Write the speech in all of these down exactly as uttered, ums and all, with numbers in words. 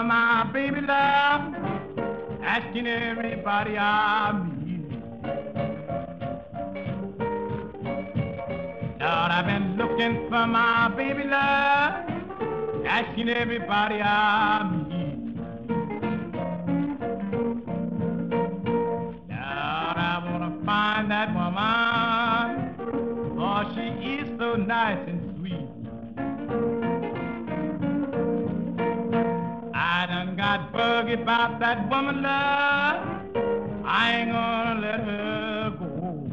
for my baby love, asking everybody I meet. Lord, I've been looking for my baby love, asking everybody I meet. Lord, I wanna find that woman, oh, she is so nice and sweet. I done got buggy about that woman, love, I ain't gonna let her go.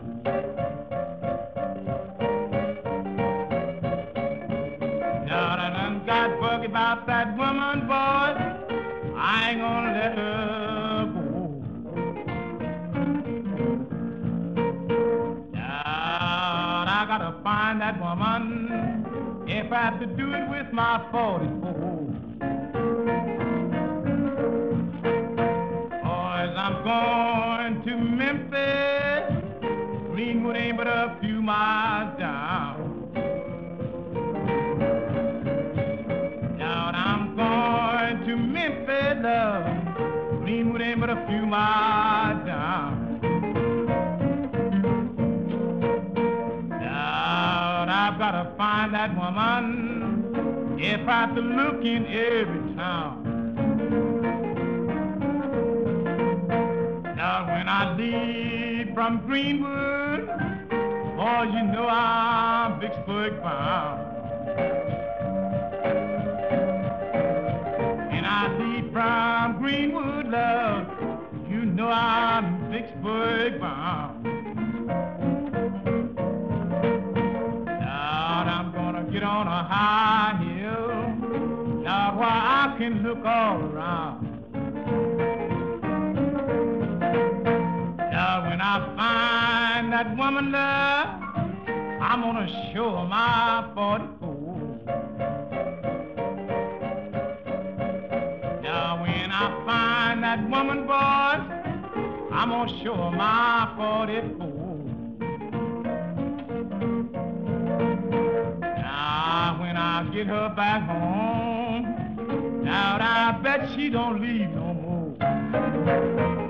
Lord, I done got buggy about that woman, boy, I ain't gonna let her go. Lord, I gotta find that woman, if I have to do it with my forty-four. Boys, I'm going to Memphis, Greenwood ain't but a few miles down. Lord, I'm going to Memphis, love, Greenwood ain't but a few miles down. Lord, I've got to find that woman, if I have to look in every town. Now when I leave from Greenwood, oh, you know I'm Vicksburg bound. And I leave from Greenwood, love, you know I'm Vicksburg bound. Now I'm gonna get on a high hill, now where I can look all around. When I find that woman, love, I'm gonna show her my forty-four. Now when I find that woman, boys, I'm gonna show her my forty-four. Now when I get her back home, now I bet she don't leave no more.